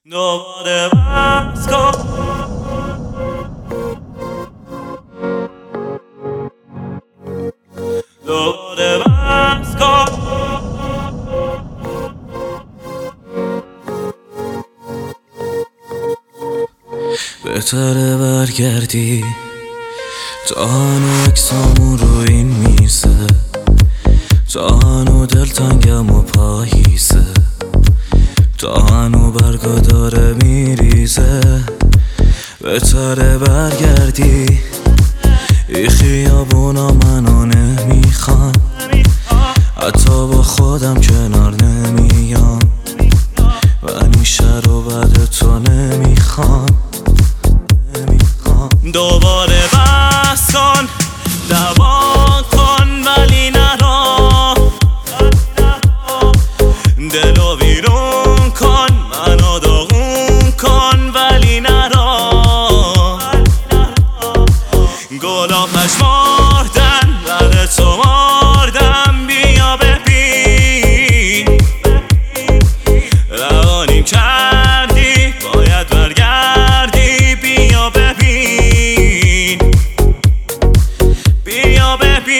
دوباره بس کن دوباره بس کن بهتره برگردی تا هنو اکسامون رو این میزه تا هنو دلتنگم و پاییزه تا هنو برگا داره میریزه بهتره برگردی ای خیابونا منو نمیخوان حتی با خودم کنار نمیام و این شر رو بعد تو نمیخوام دوباره بس کن دوان کن ولی نرا دلو بیرون کن منو داغون کن ولی نرا گلا پشماردن بعد تو ماردم بیا ببین روانیم کردی باید برگردی بیا ببین بیا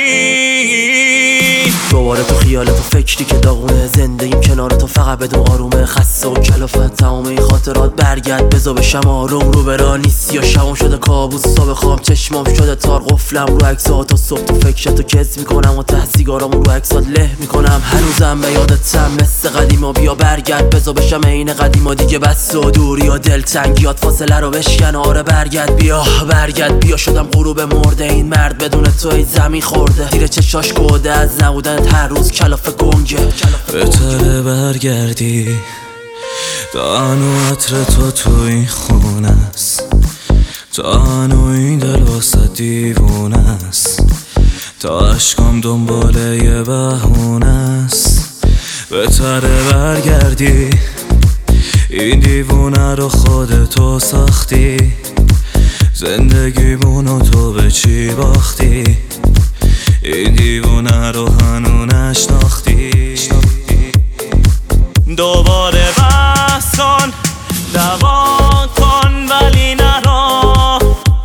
ببین دوباره تو خیالت و فکری که داغونه زندگیم کنار تو فقط بدون آرومه خسته و کلافت تمام این خاطرات برگرد بزا بشم آروم رو برا نیست یا شبم شده کابوس صبح خواب چشمام شده تار قفلم رو عکسات تا صبح تو فکرتو کز میکنم و ته سیگارامو رو عکسات له میکنم هنوزم به یادتم مثل قدیما بیا برگرد بزا بشم عین قدیما دیگه بس و دوری یا دلتنگیات فاصله رو بشکن آره برگرد بیا شدم غروب مرده این مرد بدون تو ای زمین خورده زیر چشاش گوده از نبودنت هر روز کلافه گنگه بهتره برگردی تا هنو عطر تو این خونه است تا هنو این دل واسه دیوونه است تا عشقام دنباله یه بهونه است بهتره برگردی این دیوونه رو خودتو ساختی زندگیمونو تو به چی باختی این دیوونه رو هنو نشناختی دوباره بس کن دوان کن ولی نرا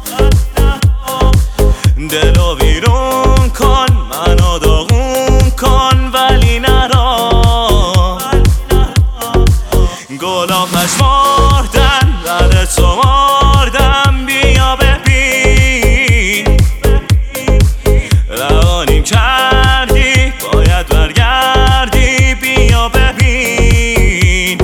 دلو بیرون کن منو داغون کن ولی نرا گلا پشماردن بعد تو ماردم بیا ببین روانیم کردی باید برگردی بیا ببین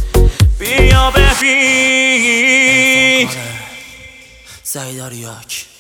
بیا ببین سعید آریاک